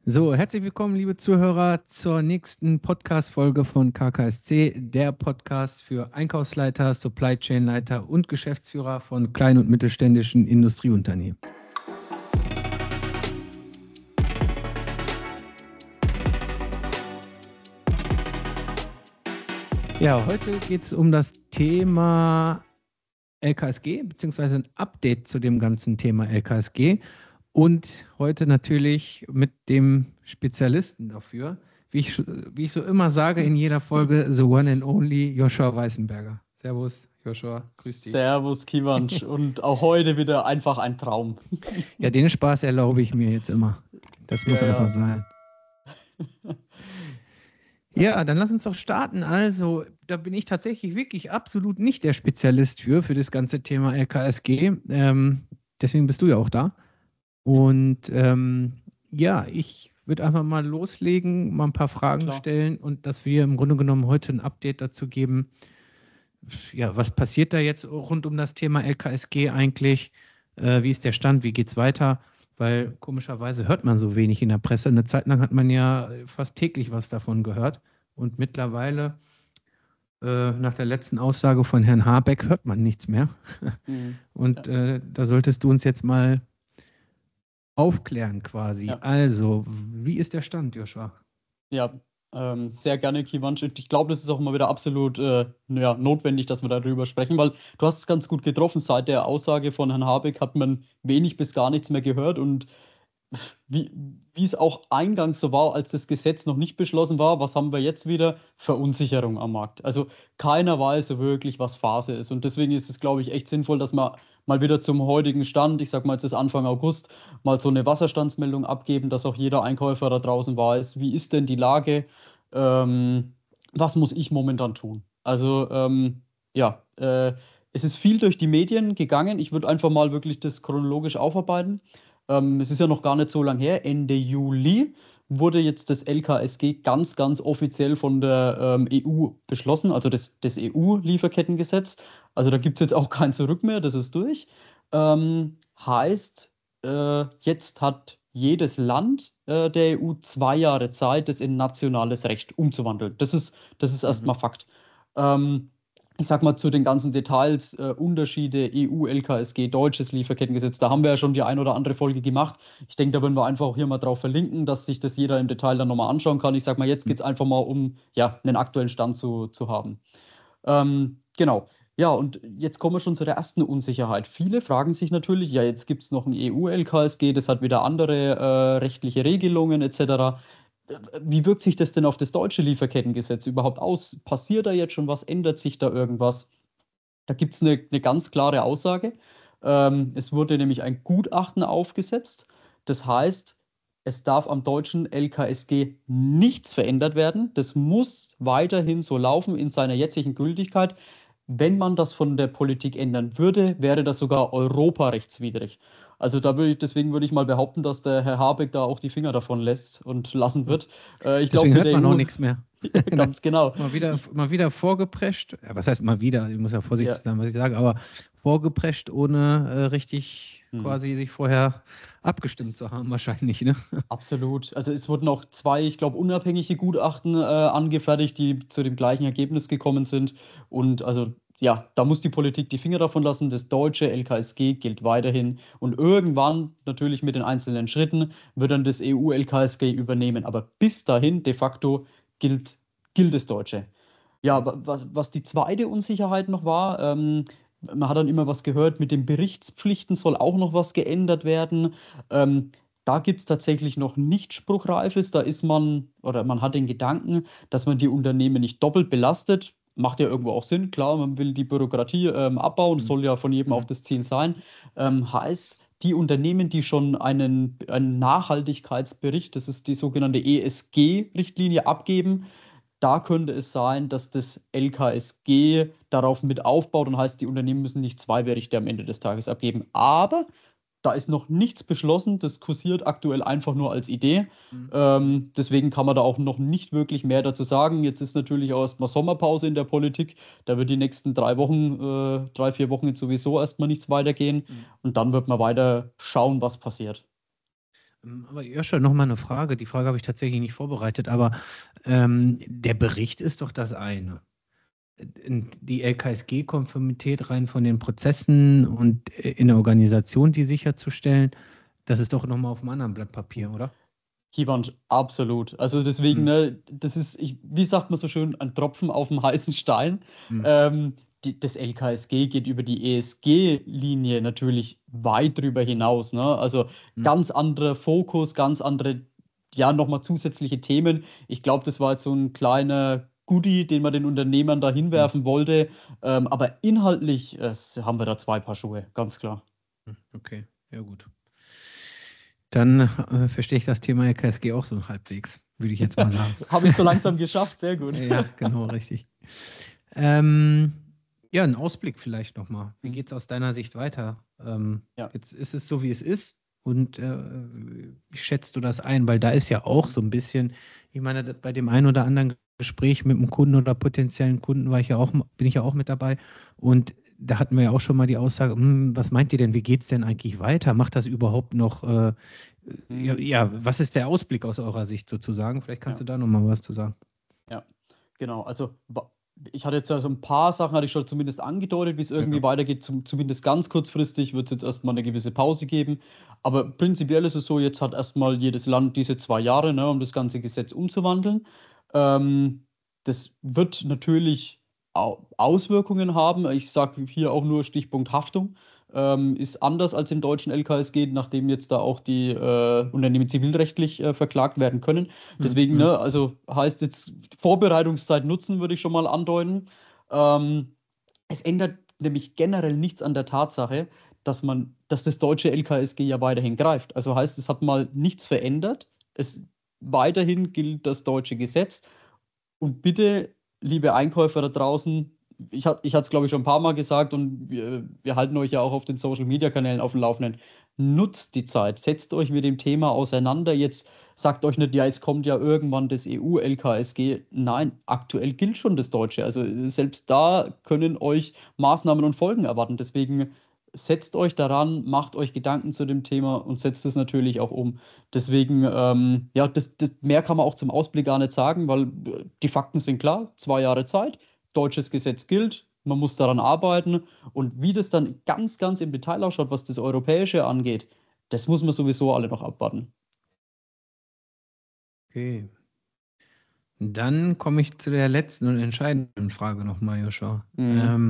So, herzlich willkommen, liebe Zuhörer, zur nächsten Podcast-Folge von KKSC, der Podcast für Einkaufsleiter, Supply Chain Leiter und Geschäftsführer von kleinen und mittelständischen Industrieunternehmen. Ja, heute geht es um das Thema LKSG, beziehungsweise ein Update zu dem ganzen Thema LKSG. Und heute natürlich mit dem Spezialisten dafür, wie ich so immer sage in jeder Folge, the one and only Joshua Weißenberger. Servus, Joshua, grüß dich. Servus, Kivanc. Und auch heute wieder einfach ein Traum. Ja, den Spaß erlaube ich mir jetzt immer. Das muss einfach sein. Ja, dann lass uns doch starten. Also, da bin ich tatsächlich wirklich absolut nicht der Spezialist für das ganze Thema LKSG. Deswegen bist du ja auch da. Und ja, ich würde einfach mal loslegen, mal ein paar Fragen stellen und dass wir im Grunde genommen heute ein Update dazu geben. Ja, was passiert da jetzt rund um das Thema LKSG eigentlich? Wie ist der Stand? Wie geht's weiter? Weil komischerweise hört man so wenig in der Presse. Eine Zeit lang hat man ja fast täglich was davon gehört. Und mittlerweile, nach der letzten Aussage von Herrn Habeck, hört man nichts mehr. Und da solltest du uns jetzt mal aufklären quasi. Ja. Also, wie ist der Stand, Joshua? Ja, sehr gerne, Kivanc. Ich glaube, das ist auch mal wieder absolut notwendig, dass wir darüber sprechen, weil du hast es ganz gut getroffen. Seit der Aussage von Herrn Habeck hat man wenig bis gar nichts mehr gehört und wie es auch eingangs so war, als das Gesetz noch nicht beschlossen war, was haben wir jetzt wieder? Verunsicherung am Markt. Also keiner weiß so wirklich, was Phase ist. Und deswegen ist es, glaube ich, echt sinnvoll, dass wir mal wieder zum heutigen Stand, ich sage mal jetzt ist Anfang August, mal so eine Wasserstandsmeldung abgeben, dass auch jeder Einkäufer da draußen weiß, wie ist denn die Lage, was muss ich momentan tun? Also es ist viel durch die Medien gegangen. Ich würde einfach mal wirklich das chronologisch aufarbeiten. Es ist ja noch gar nicht so lange her, Ende Juli wurde jetzt das LKSG ganz, ganz offiziell von der EU beschlossen, also das EU-Lieferkettengesetz. Also da gibt es jetzt auch kein Zurück mehr, das ist durch. Heißt, jetzt hat jedes Land der EU 2 Jahre Zeit, das in nationales Recht umzuwandeln. Das ist erstmal Fakt. Ich sag mal zu den ganzen Details, Unterschiede, EU, LKSG, deutsches Lieferkettengesetz, da haben wir ja schon die ein oder andere Folge gemacht. Ich denke, da würden wir einfach auch hier mal drauf verlinken, dass sich das jeder im Detail dann nochmal anschauen kann. Ich sag mal, jetzt geht es einfach mal um einen aktuellen Stand zu haben. Genau. Ja, und jetzt kommen wir schon zu der ersten Unsicherheit. Viele fragen sich natürlich, ja, jetzt gibt es noch ein EU-LKSG, das hat wieder andere rechtliche Regelungen etc. Wie wirkt sich das denn auf das deutsche Lieferkettengesetz überhaupt aus? Passiert da jetzt schon was? Ändert sich da irgendwas? Da gibt es eine ganz klare Aussage. Es wurde nämlich ein Gutachten aufgesetzt. Das heißt, es darf am deutschen LKSG nichts verändert werden. Das muss weiterhin so laufen in seiner jetzigen Gültigkeit. Wenn man das von der Politik ändern würde, wäre das sogar europarechtswidrig. Also deswegen würde ich mal behaupten, dass der Herr Habeck da auch die Finger davon lässt und lassen wird. Deswegen hört man auch nichts mehr. Ganz genau. Mal wieder vorgeprescht. Ja, was heißt mal wieder? Ich muss ja vorsichtig sein, was ich sage, aber vorgeprescht, ohne richtig quasi sich vorher abgestimmt zu haben, wahrscheinlich. Ne? Absolut. Also es wurden auch 2, ich glaube, unabhängige Gutachten angefertigt, die zu dem gleichen Ergebnis gekommen sind. Und also ja, da muss die Politik die Finger davon lassen. Das deutsche LKSG gilt weiterhin. Und irgendwann, natürlich mit den einzelnen Schritten, wird dann das EU-LKSG übernehmen. Aber bis dahin, de facto, gilt das Deutsche. Ja, was die zweite Unsicherheit noch war, man hat dann immer was gehört, mit den Berichtspflichten soll auch noch was geändert werden. Da gibt es tatsächlich noch nicht Spruchreifes. Da ist man hat den Gedanken, dass man die Unternehmen nicht doppelt belastet. Macht ja irgendwo auch Sinn, klar, man will die Bürokratie abbauen, soll ja von jedem auch das Ziel sein. Heißt, die Unternehmen, die schon einen Nachhaltigkeitsbericht, das ist die sogenannte ESG-Richtlinie, abgeben, da könnte es sein, dass das LKSG darauf mit aufbaut und heißt, die Unternehmen müssen nicht 2 Berichte am Ende des Tages abgeben. Aber da ist noch nichts beschlossen, das kursiert aktuell einfach nur als Idee. Deswegen kann man da auch noch nicht wirklich mehr dazu sagen. Jetzt ist natürlich auch erstmal Sommerpause in der Politik. Da wird die nächsten 3 Wochen, 3, 4 Wochen jetzt sowieso erstmal nichts weitergehen. Und dann wird man weiter schauen, was passiert. Aber Joscha, nochmal eine Frage. Die Frage habe ich tatsächlich nicht vorbereitet, aber der Bericht ist doch das eine. Die LKSG-Konformität rein von den Prozessen und in der Organisation, die sicherzustellen, das ist doch nochmal auf einem anderen Blatt Papier, oder? Kiewand, absolut. Also deswegen, Hm. ne, das ist, wie sagt man so schön, ein Tropfen auf dem heißen Stein. Hm. Das LKSG geht über die ESG-Linie natürlich weit drüber hinaus. Ne? Also Hm. ganz anderer Fokus, ganz andere, ja, nochmal zusätzliche Themen. Ich glaube, das war jetzt so ein kleiner Goodie, den man den Unternehmern da Hm. hinwerfen wollte. Aber inhaltlich haben wir da zwei Paar Schuhe, ganz klar. Okay, ja gut. Dann verstehe ich das Thema LKSG auch so halbwegs, würde ich jetzt mal sagen. Habe ich so langsam geschafft, sehr gut. Ja, genau, richtig. Ähm, ja, ein Ausblick vielleicht nochmal. Wie geht es aus deiner Sicht weiter? Ja. Jetzt ist es so, wie es ist. Und wie schätzt du das ein? Weil da ist ja auch so ein bisschen, ich meine, bei dem einen oder anderen Gespräch mit einem Kunden oder potenziellen Kunden bin ich ja auch mit dabei. Und da hatten wir ja auch schon mal die Aussage, was meint ihr denn, wie geht es denn eigentlich weiter? Macht das überhaupt noch, was ist der Ausblick aus eurer Sicht sozusagen? Vielleicht kannst Ja. du da nochmal was zu sagen. Ja, genau. Also ich hatte jetzt ja so ein paar Sachen, hatte ich schon zumindest angedeutet, wie es Ja. irgendwie weitergeht. Zumindest ganz kurzfristig wird es jetzt erstmal eine gewisse Pause geben. Aber prinzipiell ist es so, jetzt hat erstmal jedes Land diese 2 Jahre, ne, um das ganze Gesetz umzuwandeln. Das wird natürlich Auswirkungen haben. Ich sage hier auch nur Stichpunkt Haftung. Ist anders als im deutschen LKSG, nachdem jetzt da auch die Unternehmen zivilrechtlich verklagt werden können. Deswegen, Mhm. ne, also heißt jetzt Vorbereitungszeit nutzen, würde ich schon mal andeuten. Ähm, Es ändert nämlich generell nichts an der Tatsache, dass das deutsche LKSG ja weiterhin greift. Also heißt, es hat mal nichts verändert. Weiterhin gilt das deutsche Gesetz. Und bitte, liebe Einkäufer da draußen, ich hatte es, glaube ich, schon ein paar Mal gesagt und wir halten euch ja auch auf den Social-Media-Kanälen auf dem Laufenden. Nutzt die Zeit, setzt euch mit dem Thema auseinander. Jetzt sagt euch nicht, ja, es kommt ja irgendwann das EU-LKSG. Nein, aktuell gilt schon das Deutsche. Also selbst da können euch Maßnahmen und Folgen erwarten. Deswegen setzt euch daran, macht euch Gedanken zu dem Thema und setzt es natürlich auch um. Deswegen, ja, mehr kann man auch zum Ausblick gar nicht sagen, weil die Fakten sind klar. 2 Jahre Zeit, deutsches Gesetz gilt, man muss daran arbeiten. Und wie das dann ganz, ganz im Detail ausschaut, was das Europäische angeht, das muss man sowieso alle noch abwarten. Okay. Dann komme ich zu der letzten und entscheidenden Frage nochmal, Joshua. Mhm.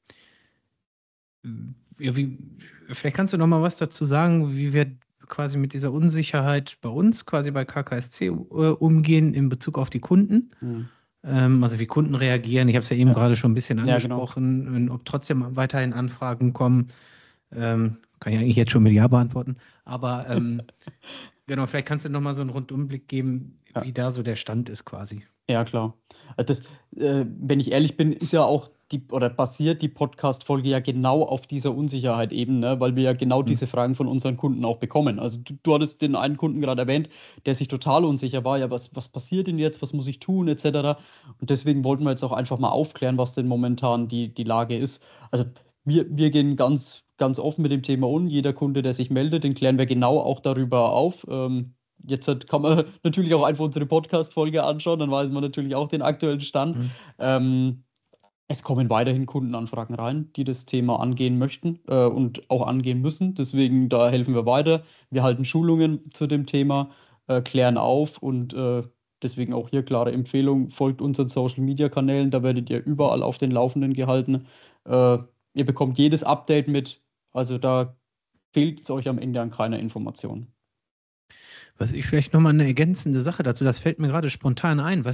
Ja, vielleicht kannst du noch mal was dazu sagen, wie wir quasi mit dieser Unsicherheit bei uns, quasi bei KKSC, umgehen in Bezug auf die Kunden. Mhm. Also wie Kunden reagieren. Ich habe es ja eben Ja, gerade schon ein bisschen ja, genau. angesprochen, ob trotzdem weiterhin Anfragen kommen. Kann ich eigentlich jetzt schon mit Ja beantworten. Aber genau, vielleicht kannst du noch mal so einen Rundumblick geben, Ja. wie da so der Stand ist quasi. Ja, klar. Also wenn ich ehrlich bin, ist ja auch oder basiert die Podcast-Folge ja genau auf dieser Unsicherheit eben, ne? Weil wir ja genau Hm. diese Fragen von unseren Kunden auch bekommen. Also du hattest den einen Kunden gerade erwähnt, der sich total unsicher war, ja, was passiert denn jetzt, was muss ich tun, etc. Und deswegen wollten wir jetzt auch einfach mal aufklären, was denn momentan die Lage ist. Also wir gehen ganz, ganz offen mit dem Thema um. Jeder Kunde, der sich meldet, den klären wir genau auch darüber auf. Kann man natürlich auch einfach unsere Podcast-Folge anschauen, dann weiß man natürlich auch den aktuellen Stand. Hm. Ähm, Es kommen weiterhin Kundenanfragen rein, die das Thema angehen möchten und auch angehen müssen. Deswegen, da helfen wir weiter. Wir halten Schulungen zu dem Thema, klären auf und deswegen auch hier klare Empfehlung, folgt unseren Social-Media-Kanälen, da werdet ihr überall auf den Laufenden gehalten. Ihr bekommt jedes Update mit, also da fehlt es euch am Ende an keiner Information. Was ich vielleicht nochmal eine ergänzende Sache dazu, das fällt mir gerade spontan ein,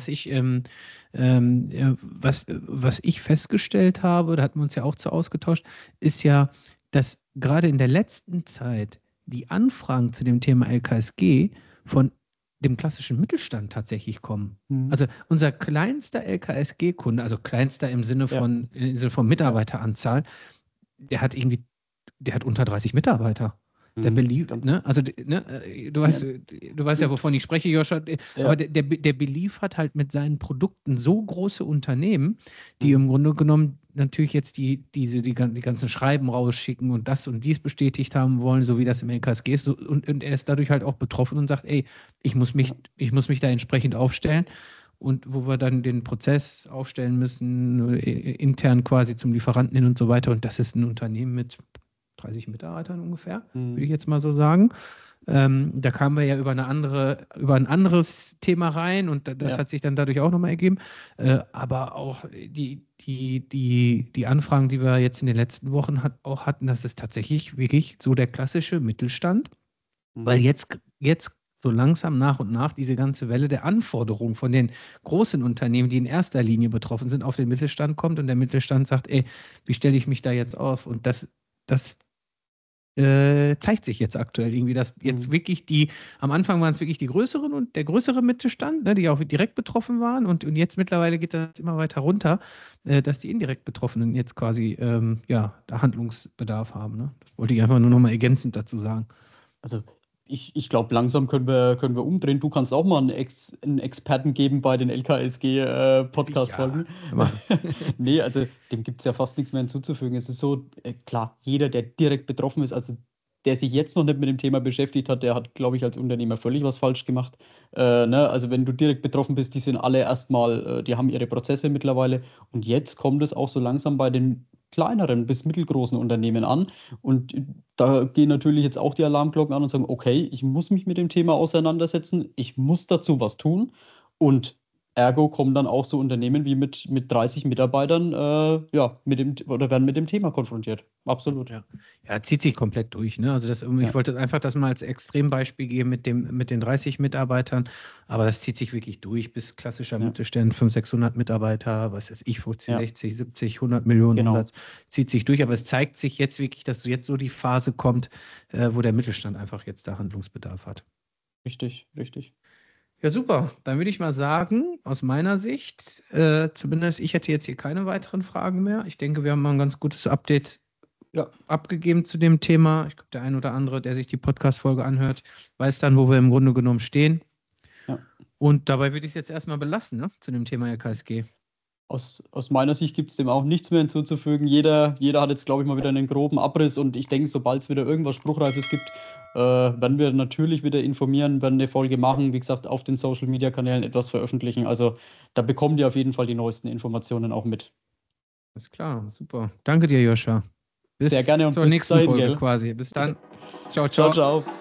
was ich festgestellt habe, da hatten wir uns ja auch zu ausgetauscht, ist ja, dass gerade in der letzten Zeit die Anfragen zu dem Thema LKSG von dem klassischen Mittelstand tatsächlich kommen. Mhm. Also unser kleinster LKSG-Kunde, also kleinster Ja, im Sinne von ja. Mitarbeiteranzahl, der hat irgendwie, der hat unter 30 Mitarbeiter. Der Mhm. Belief, Ganz. ne, also ne, Ja, du weißt ja, wovon ich spreche, Joscha, aber ja. der beliefert halt mit seinen Produkten so große Unternehmen, die Mhm. im Grunde genommen natürlich jetzt die ganzen Schreiben rausschicken und das und dies bestätigt haben wollen, so wie das im LKSG ist. Und er ist dadurch halt auch betroffen und sagt, ey, ich muss mich da entsprechend aufstellen. Und wo wir dann den Prozess aufstellen müssen, intern quasi zum Lieferanten hin und so weiter. Und das ist ein Unternehmen mit 30 Mitarbeitern ungefähr, würde ich jetzt mal so sagen. Da kamen wir ja über ein anderes Thema rein und das hat sich dann dadurch auch nochmal ergeben. Aber auch die Anfragen, die wir jetzt in den letzten Wochen auch hatten, das ist tatsächlich wirklich so der klassische Mittelstand, weil jetzt so langsam nach und nach diese ganze Welle der Anforderungen von den großen Unternehmen, die in erster Linie betroffen sind, auf den Mittelstand kommt und der Mittelstand sagt, ey, wie stelle ich mich da jetzt auf? Und das zeigt sich jetzt aktuell irgendwie, dass jetzt wirklich am Anfang waren es wirklich die größeren und der größere Mittelstand, ne, die auch direkt betroffen waren und jetzt mittlerweile geht das immer weiter runter, dass die indirekt Betroffenen jetzt quasi da Handlungsbedarf haben. Ne? Das wollte ich einfach nur nochmal ergänzend dazu sagen. Also ich glaube, langsam können wir umdrehen. Du kannst auch mal einen Experten geben bei den LKSG-Podcast-Folgen. Ja, nee, also dem gibt es ja fast nichts mehr hinzuzufügen. Es ist so, klar, jeder, der direkt betroffen ist, also der sich jetzt noch nicht mit dem Thema beschäftigt hat, der hat, glaube ich, als Unternehmer völlig was falsch gemacht. Ne? Also wenn du direkt betroffen bist, die sind alle erstmal, die haben ihre Prozesse mittlerweile und jetzt kommt es auch so langsam bei den kleineren bis mittelgroßen Unternehmen an. Und da gehen natürlich jetzt auch die Alarmglocken an und sagen, okay, ich muss mich mit dem Thema auseinandersetzen, ich muss dazu was tun. Und ergo kommen dann auch so Unternehmen wie mit 30 Mitarbeitern, werden mit dem Thema konfrontiert. Absolut. Ja, zieht sich komplett durch. Ne? Also ich wollte einfach das mal als Extrembeispiel geben mit den 30 Mitarbeitern, aber das zieht sich wirklich durch bis klassischer Mittelstand, 500, 600 Mitarbeiter, was weiß ich, 50, 60, 70, 100 Millionen Umsatz, zieht sich durch. Aber es zeigt sich jetzt wirklich, dass jetzt so die Phase kommt, wo der Mittelstand einfach jetzt da Handlungsbedarf hat. Richtig. Ja, super. Dann würde ich mal sagen, aus meiner Sicht, zumindest ich hätte jetzt hier keine weiteren Fragen mehr. Ich denke, wir haben mal ein ganz gutes Update abgegeben zu dem Thema. Ich glaube, der ein oder andere, der sich die Podcast-Folge anhört, weiß dann, wo wir im Grunde genommen stehen. Ja. Und dabei würde ich es jetzt erstmal belassen, ne, zu dem Thema LKSG. Aus meiner Sicht gibt es dem auch nichts mehr hinzuzufügen. Jeder hat jetzt, glaube ich, mal wieder einen groben Abriss und ich denke, sobald es wieder irgendwas Spruchreifes gibt, werden wir natürlich wieder informieren, werden eine Folge machen, wie gesagt, auf den Social-Media-Kanälen etwas veröffentlichen. Also da bekommt ihr auf jeden Fall die neuesten Informationen auch mit. Alles klar, super. Danke dir, Joscha. Bis Sehr gerne und zur bis nächsten dahin, Folge gell? quasi. Bis dann. Ciao, Ciao, ciao. ciao.